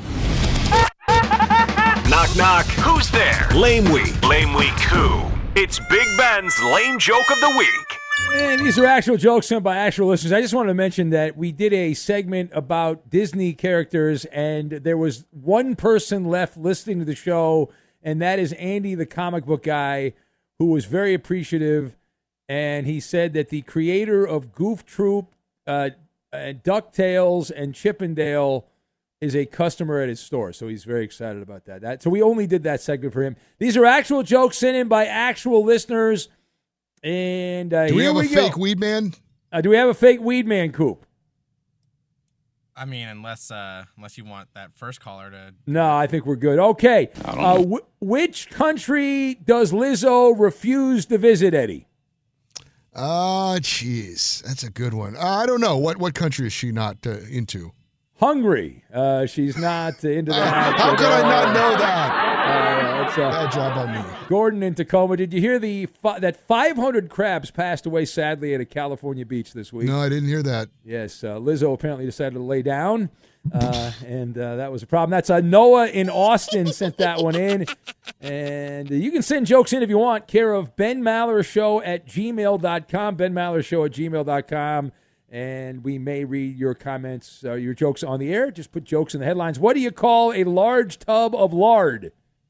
G: Knock, knock. Who's there? Lame Week. Lame Week who? It's Big Ben's Lame Joke of the Week.
F: And these are actual jokes sent by actual listeners. I just wanted to mention that we did a segment about Disney characters, and there was one person left listening to the show, and that is Andy, the comic book guy, who was very appreciative. And he said that the creator of Goof Troop, uh, uh, DuckTales, and Chippendale is a customer at his store. So he's very excited about that. that. So we only did that segment for him. These are actual jokes sent in by actual listeners. And uh,
R: do we
F: here
R: have
F: we
R: a
F: go.
R: fake weed man?
F: Uh, do we have a fake weed man, Coop?
Q: I mean, unless uh, unless you want that first caller to...
F: No, I think we're good. Okay. Uh, w- which country does Lizzo refuse to visit, Eddie?
R: Ah, uh, jeez. That's a good one. Uh, I don't know. What what country is she not uh, into?
F: Hungary. Uh, she's not uh, into that.
R: How could I not know that?
F: Uh, it's, uh,
R: Bad job on me.
F: Gordon in Tacoma. Did you hear the fi- that five hundred crabs passed away sadly at a California beach this week?
R: No, I didn't hear that.
F: Yes, uh, Lizzo apparently decided to lay down, uh, and uh, that was a problem. That's uh, Noah in Austin sent that one in. And uh, you can send jokes in if you want, care of Ben Maller Show at gmail dot com, Ben Maller Show at gmail dot com. And we may read your comments, uh, your jokes on the air. Just put jokes in the headlines. What do you call a large tub of lard?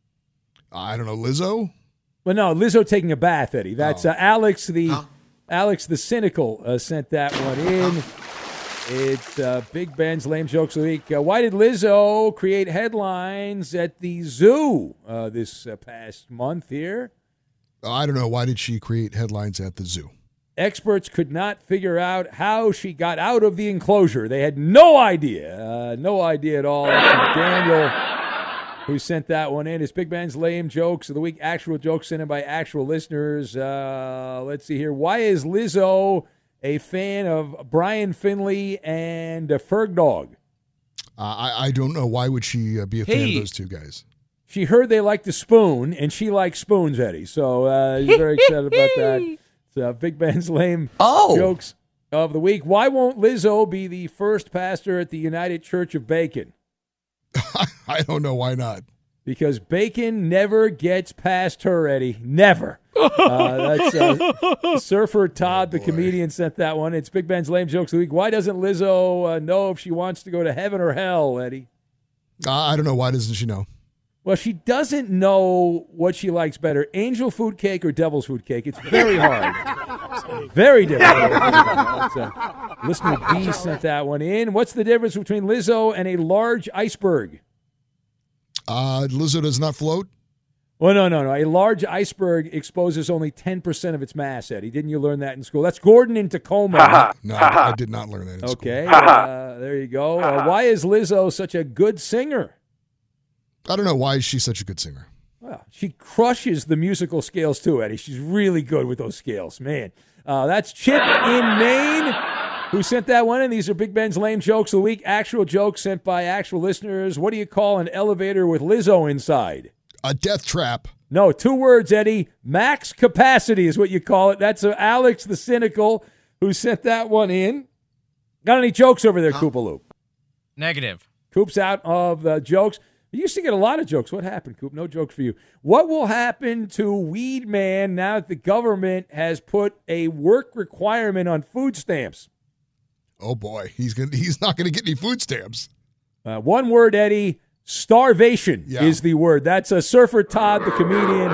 R: I don't know, Lizzo?
F: Well, no, Lizzo taking a bath, Eddie. That's
R: Oh.
F: uh, Alex the
R: Huh?
F: Alex the Cynical uh, sent that one in. It's uh, Big Ben's Lame Jokes of the Week. Uh, why did Lizzo create headlines at the zoo uh, this uh, past month here?
R: I don't know. Why did she create headlines at the zoo?
F: Experts could not figure out how she got out of the enclosure. They had no idea. Uh, no idea at all. That's from Daniel, who sent that one in. It's Big Ben's Lame Jokes of the Week. Actual jokes sent in by actual listeners. Uh, let's see here. Why is Lizzo a fan of Brian Finley and uh, Ferg Dog?
R: Uh, I, I don't know. Why would she uh, be a fan
F: Hey.
R: of those two guys?
F: She heard they like to spoon, and she likes spoons, Eddie. So uh, he's very excited about that. It's uh, Big Ben's Lame
J: Oh.
F: Jokes of the Week. Why won't Lizzo be the first pastor at the United Church of Bacon?
R: I don't know. Why not?
F: Because bacon never gets past her, Eddie. Never. Uh, that's uh, Surfer Todd, the comedian, sent that one. It's Big Ben's Lame Jokes of the Week. Why doesn't Lizzo uh, know if she wants to go to heaven or hell, Eddie?
R: Uh, I don't know. Why doesn't she know?
F: Well, she doesn't know what she likes better, angel food cake or devil's food cake. It's very hard. Very difficult. It's, uh, listener B sent that one in. What's the difference between Lizzo and a large iceberg?
R: Uh, Lizzo does not float?
F: Well, no, no, no. A large iceberg exposes only ten percent of its mass, Eddie. Didn't you learn that in school? That's Gordon in Tacoma.
R: No, I, I did not learn that in
F: Okay,
R: school.
F: uh, there you go. Uh, why is Lizzo such a good singer?
R: I don't know. Why is she such a good singer?
F: Well, she crushes the musical scales too, Eddie. She's really good with those scales, man. Uh, that's Chip in Maine, who sent that one in. These are Big Ben's Lame Jokes of the Week. Actual jokes sent by actual listeners. What do you call an elevator with Lizzo inside?
R: A death trap.
F: No, two words, Eddie. Max capacity is what you call it. That's uh, Alex the Cynical, who sent that one in. Got any jokes over there, Koopaloop?
Q: Negative.
F: Coop's out of the jokes. You used to get a lot of jokes. What happened, Coop? No jokes for you. What will happen to Weed Man now that the government has put a work requirement on food stamps?
R: Oh boy, he's gonna he's not gonna get any food stamps.
F: Uh, one word, Eddie. Starvation
R: Yeah.
F: is the word. That's a Surfer Todd, the comedian.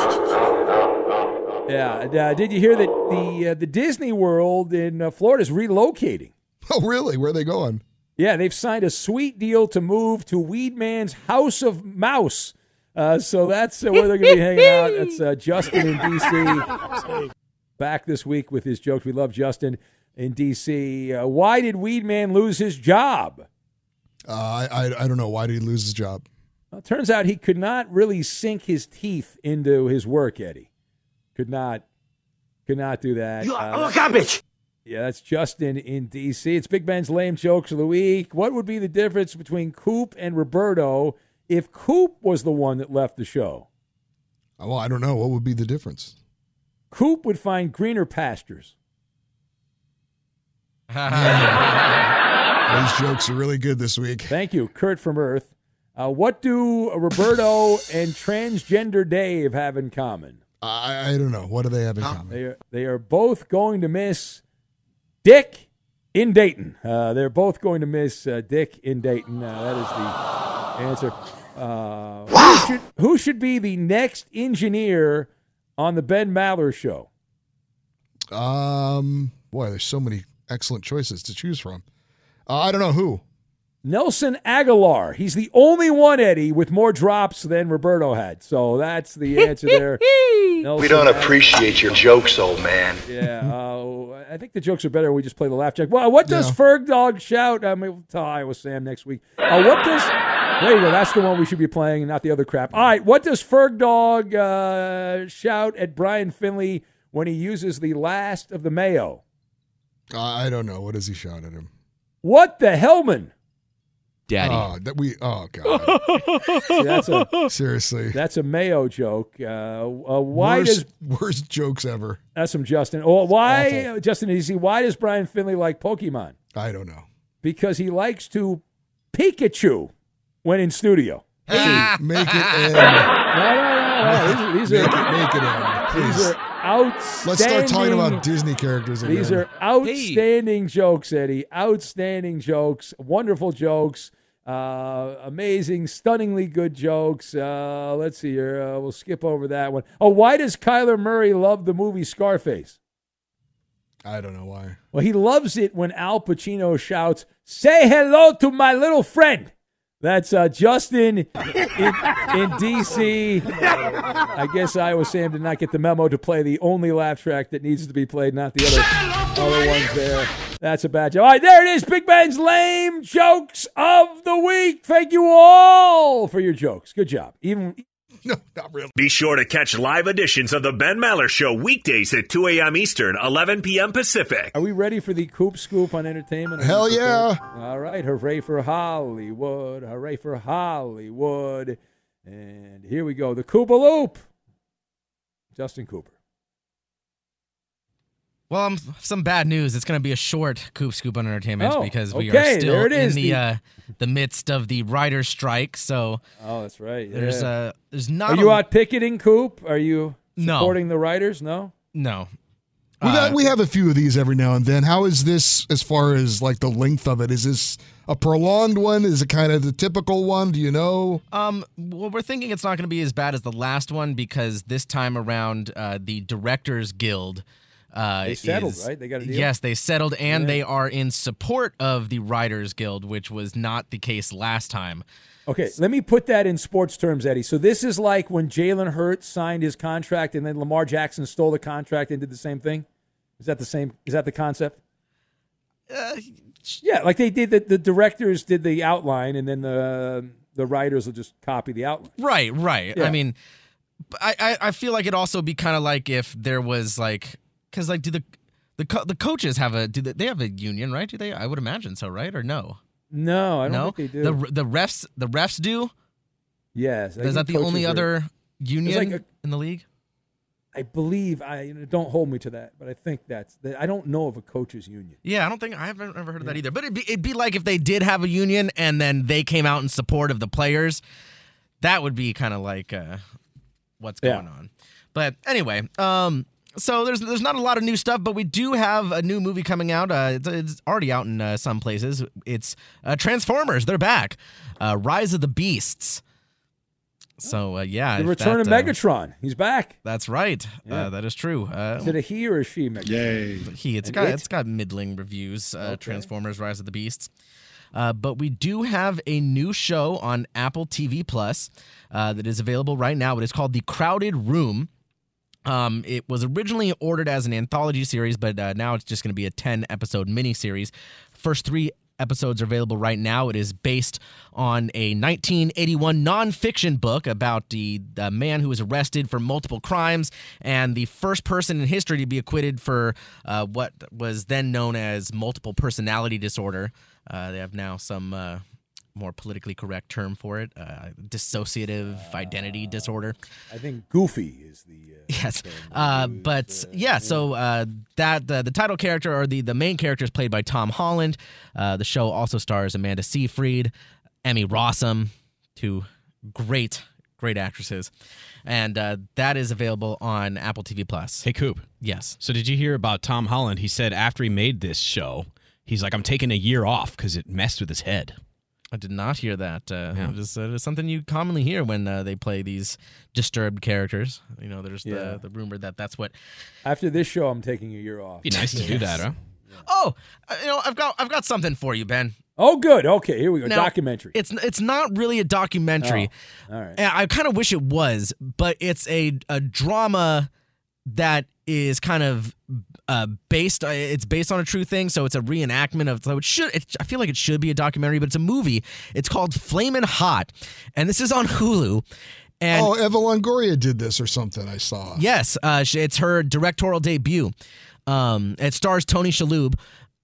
F: Yeah. Uh, did you hear that the uh, the Disney World in uh, Florida is relocating?
R: Oh really? Where are they going?
F: Yeah, they've signed a sweet deal to move to Weed Man's House of Mouse. Uh, so that's uh, where they're going to be hanging out. That's uh, Justin in D C back this week with his jokes. We love Justin in D C Uh, why did Weed Man lose his job?
R: Uh, I, I I don't know. Why did he lose his job?
F: Well, it turns out he could not really sink his teeth into his work, Eddie. Could not, could not do that.
J: You
F: Uh,
J: are a garbage.
F: Yeah, that's Justin in D C It's Big Ben's Lame Jokes of the Week. What would be the difference between Coop and Roberto if Coop was the one that left the show?
R: Oh, well, I don't know. What would be the difference?
F: Coop would find greener pastures.
R: Those jokes are really good this week.
F: Thank you, Kurt from Earth. Uh, what do Roberto and transgender Dave have in common?
R: I, I don't know. What do they have in common?
F: They are, they are both going to miss Dick in Dayton. Uh, they're both going to miss uh, Dick in Dayton. Uh, that is the answer. Uh, who, should, who should be the next engineer on the Ben Maller Show?
R: Um, boy, there's so many excellent choices to choose from. Uh, I don't know who.
F: Nelson Aguilar. He's the only one, Eddie, with more drops than Roberto had. So that's the answer there. Nelson
S: We don't
F: Aguilar.
S: appreciate your jokes, old man.
F: Yeah, uh, I think the jokes are better when we just play the laugh track. Well, what does
R: Yeah.
F: Ferg Dog shout? I mean, we'll tell Iowa Sam next week. Uh, what does... There you go. That's the one we should be playing and not the other crap. All right, what does Ferg Dog uh, shout at Brian Finley when he uses the last of the mayo?
R: Uh, I don't know. What does he shout at him?
F: What the Hellman?
T: Daddy.
R: Oh, that we. Oh God.
F: See, that's a
R: seriously.
F: That's a Mayo joke. Uh, uh, why
R: worst,
F: does
R: worst jokes ever?
F: That's from Justin. Oh, why
R: Awful.
F: Justin? You see, why does Brian Finley like Pokemon?
R: I don't know.
F: Because he likes to Pikachu when in studio.
R: Hey, make it end.
F: No, no, no, no. These, these
R: make
F: are
R: it, make it end. Please.
F: These are outstanding.
R: Let's start talking about Disney characters again.
F: These are outstanding hey. jokes, Eddie. Outstanding jokes. Wonderful jokes. Uh, amazing, stunningly good jokes. Uh, let's see here. Uh, we'll skip over that one. Oh, why does Kyler Murray love the movie Scarface?
R: I don't know why.
F: Well, he loves it when Al Pacino shouts, "Say hello to my little friend." That's uh, Justin in, in D C I guess Iowa Sam did not get the memo to play the only laugh track that needs to be played, not the other, other ones there. That's a bad joke. All right, there it is. Big Ben's lame jokes of the week. Thank you all for your jokes. Good job. Even
R: No, not really.
G: Be sure to catch live editions of the Ben Maller Show weekdays at two a.m. Eastern, eleven p.m. Pacific.
F: Are we ready for the Coop Scoop on entertainment?
R: Hell yeah.
F: All right. Hooray for Hollywood. Hooray for Hollywood. And here we go. The Koopa Loop. Justin Cooper.
Q: Well, um, some bad news. It's going to be a short Coop Scoop on entertainment
F: oh,
Q: because we
F: okay,
Q: are still
F: there it is,
Q: in the
F: the...
Q: uh, the midst of the writers' strike. So,
F: oh, that's right.
Q: There's
F: yeah.
Q: uh, there's not.
F: Are you
Q: a...
F: out picketing, Coop? Are you supporting
Q: no.
F: the writers? No,
Q: no.
R: We, got,
Q: uh,
R: we have a few of these every now and then. How is this as far as like the length of it? Is this a prolonged one? Is it kind of the typical one? Do you know?
Q: Um, well, we're thinking it's not going to be as bad as the last one because this time around, uh, the Directors Guild. Uh,
F: they settled,
Q: is,
F: right? They got a deal?
Q: Yes, they settled, and
F: yeah.
Q: they are in support of the Writers Guild, which was not the case last time.
F: Okay, let me put that in sports terms, Eddie. So this is like when Jalen Hurts signed his contract, and then Lamar Jackson stole the contract and did the same thing. Is that the same? Is that the concept?
Q: Uh,
F: yeah, like they did. The, the directors did the outline, and then the the writers will just copy the outline.
Q: Right, right.
F: Yeah.
Q: I mean, I, I I feel like it'd also be kind of like if there was like. Because like, do the the co- the coaches have a do they, they have a union, right? Do they? I would imagine so, right? Or no?
F: No, I don't
Q: no?
F: think they do.
Q: The the refs the refs do.
F: Yes,
Q: is that the only
F: are,
Q: other union
F: like a,
Q: in the league?
F: I believe. I don't hold me to that, but I think that's. I don't know of a coaches union.
Q: Yeah, I don't think I haven't ever heard of yeah. that either. But it'd be it'd be like if they did have a union and then they came out in support of the players. That would be kind of like uh, what's going yeah. on. But anyway, um. So there's there's not a lot of new stuff, but we do have a new movie coming out. Uh, it's, it's already out in uh, some places. It's uh, Transformers. They're back. Uh, Rise of the Beasts. So, uh, yeah.
F: The return
Q: that,
F: of Megatron. Uh, He's back.
Q: That's right. Yeah. Uh, that is true. Uh,
F: is it a he or a she, Megatron?
R: Yay.
Q: He. It's got, it? it's got middling reviews, uh, okay. Transformers, Rise of the Beasts. Uh, but we do have a new show on Apple T V Plus uh, that is available right now. It is called The Crowded Room. Um, it was originally ordered as an anthology series, but uh, now it's just going to be a ten-episode miniseries. First three episodes are available right now. It is based on a nineteen eighty-one nonfiction book about the, the man who was arrested for multiple crimes and the first person in history to be acquitted for uh, what was then known as multiple personality disorder. Uh, they have now some... Uh, more politically correct term for it, uh, dissociative uh, identity disorder.
F: I think goofy is the... Uh,
Q: yes, uh, but uh, yeah, so uh, that uh, the title character or the, the main character is played by Tom Holland. Uh, the show also stars Amanda Seyfried, Emmy Rossum, two great, great actresses. And uh, that is available on Apple T V Plus.
T: Hey, Coop.
Q: Yes.
T: So did you hear about Tom Holland? He said after he made this show, he's like, I'm taking a year off because it messed with his head.
Q: I did not hear that. Uh,
T: yeah.
Q: It is uh, something you commonly hear when uh, they play these disturbed characters. You know, there's
F: yeah.
Q: the, the rumor that that's what.
F: After this show, I'm taking a year off.
T: Be nice to do that, huh?
Q: Yeah. Oh, uh, you know, I've got I've got something for you, Ben.
F: Oh, good. Okay, here we go.
Q: Now,
F: documentary.
Q: It's it's not really a documentary.
F: Oh, all right.
Q: I, I kind of wish it was, but it's a a drama that is kind of uh, based. Uh, it's based on a true thing, so it's a reenactment of. So it should. It, I feel like it should be a documentary, but it's a movie. It's called Flamin' Hot, and this is on Hulu. And
R: oh, Eva Longoria did this or something. I saw.
Q: Yes, uh, it's her directorial debut. Um, it stars Tony Shalhoub.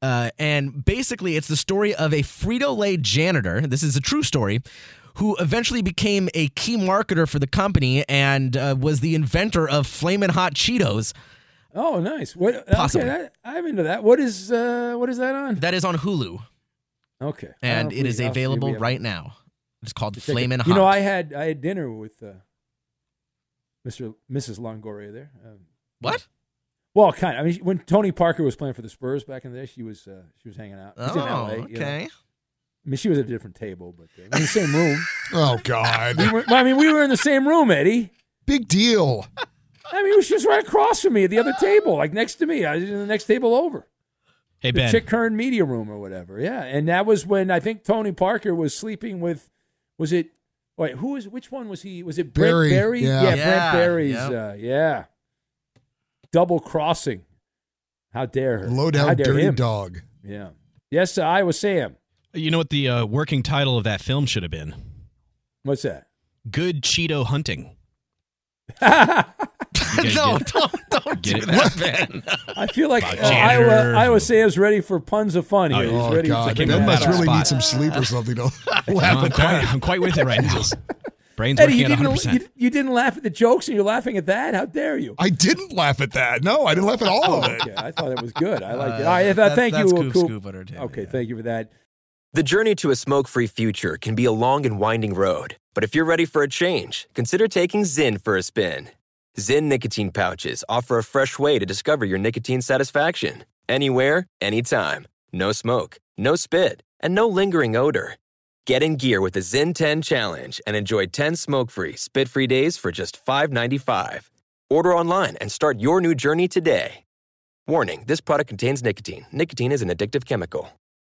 Q: Uh, and basically, it's the story of a Frito-Lay janitor. This is a true story. Who eventually became a key marketer for the company and uh, was the inventor of Flamin' Hot Cheetos.
F: Oh, nice. What?
Q: Possibly.
F: Okay, I, I'm into that. What is uh, what is that on?
Q: That is on Hulu.
F: Okay.
Q: And it
F: we,
Q: is
F: I'll
Q: available right now. It's called Flamin' Hot.
F: You know, I had I had dinner with uh, Mister Missus Longoria there. Um,
Q: what?
F: Well, kind of. I mean, when Tony Parker was playing for the Spurs back in the day, she was uh, she was hanging out. She's
Q: oh,
F: in L A,
Q: okay.
F: You know? I mean, she was at a different table, but uh, in the same room.
R: Oh, God.
F: We were, I mean, we were in the same room, Eddie.
R: Big deal.
F: I mean, she was right across from me at the other table, like next to me. I was in the next table over.
T: Hey,
F: the
T: Ben.
F: Chick Hearn media room or whatever. Yeah, and that was when I think Tony Parker was sleeping with, was it, wait, who was, which one was he? Was it Brent
R: Barry,
F: Barry?
R: yeah.
F: yeah,
Q: Yeah,
F: Brent Barry's,
Q: yep.
F: uh, yeah. Double crossing. How dare her.
R: Low
F: How
R: down
F: dare
R: dirty
F: him.
R: dog.
F: Yeah. Yes, uh, Iowa Sam.
T: You know what the uh, working title of that film should have been?
F: What's that?
T: Good Cheeto Hunting.
Q: no, don't, don't do
T: it?
Q: that, Ben.
F: I feel like
T: About
F: uh, Iowa,
T: janitor.
F: Iowa Sam's ready for puns of fun here.
T: Oh,
F: He's
R: Oh,
F: ready
R: God.
F: to
R: Ben must
T: that
R: really
T: spot.
R: need some sleep or something to laugh
T: No, I'm,
R: at
T: quite,
R: that.
T: I'm quite with it right now. Brain's
F: Eddie, you
T: working at
F: didn't,
T: one hundred percent.
F: you, you didn't laugh at the jokes and you're laughing at that? How dare you?
R: I didn't laugh at that. No, I didn't laugh at all of it.
F: Okay, I thought it was good. I liked it.
Q: Uh,
F: All right, I thought,
Q: that's-
F: thank
Q: that's
F: you,
Q: Coop
F: Coop.
Q: Scoop Entertainment,
F: Okay,
Q: yeah.
F: thank you for that.
U: The journey to a smoke-free future can be a long and winding road, but if you're ready for a change, consider taking Zyn for a spin. Zyn nicotine pouches offer a fresh way to discover your nicotine satisfaction. Anywhere, anytime. No smoke, no spit, and no lingering odor. Get in gear with the Zyn ten Challenge and enjoy ten smoke-free, spit-free days for just five dollars and ninety-five cents. Order online and start your new journey today. Warning, this product contains nicotine. Nicotine is an addictive chemical.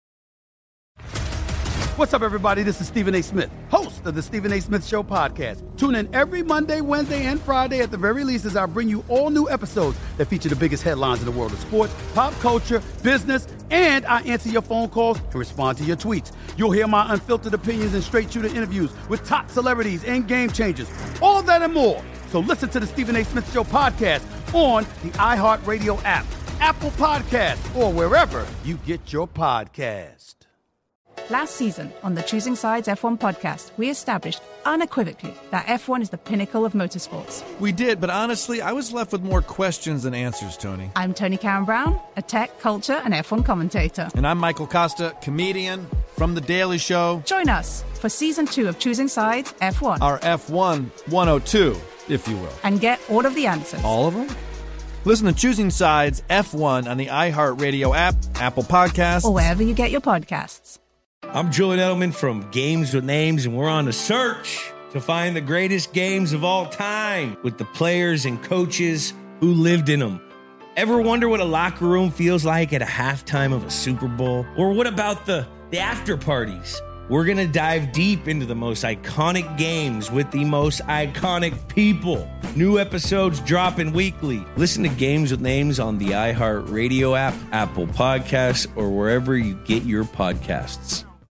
B: What's up, everybody? This is Stephen A. Smith, host of the Stephen A. Smith Show podcast. Tune in every Monday, Wednesday, and Friday at the very least as I bring you all new episodes that feature the biggest headlines in the world of sports, pop culture, business, and I answer your phone calls and respond to your tweets. You'll hear my unfiltered opinions and straight-shooter interviews with top celebrities and game changers. All that and more. So listen to the Stephen A. Smith Show podcast on the iHeartRadio app, Apple Podcasts, or wherever you get your podcast.
C: Last season on the Choosing Sides F one podcast, we established unequivocally that F one is the pinnacle of motorsports.
D: We did, but honestly, I was left with more questions than answers, Tony.
C: I'm Tony Karen Brown, a tech, culture, and F one commentator.
D: And I'm Michael Costa, comedian from The Daily Show.
C: Join us for season two of Choosing Sides F one.
D: Our F one one oh two, if you will.
C: And get all of the answers.
D: All of them? Listen to Choosing Sides F one on the iHeartRadio app, Apple Podcasts,
C: or wherever you get your podcasts.
E: I'm Julian Edelman from Games with Names, and we're on a search to find the greatest games of all time with the players and coaches who lived in them. Ever wonder what a locker room feels like at a halftime of a Super Bowl? Or what about the, the after parties? We're going to dive deep into the most iconic games with the most iconic people. New episodes dropping weekly. Listen to Games with Names on the iHeartRadio app, Apple Podcasts, or wherever you get your podcasts.